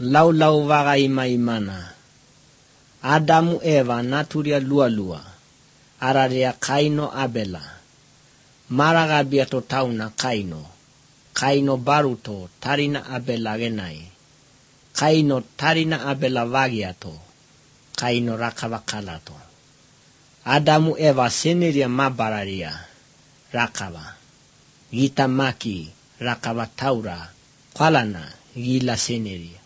lau vaga imana. Adamu Eva naturia lua. Araria Kaino Abela. Maraga biato tauna Kaino. Kaino baruto tarina Abela genai. Kaino tarina Abela vagiato. Kaino rakavakalato. Adamu Eva seneria mabararia. Rakava. Gita maki rakava taura. Kwalana gila seneria.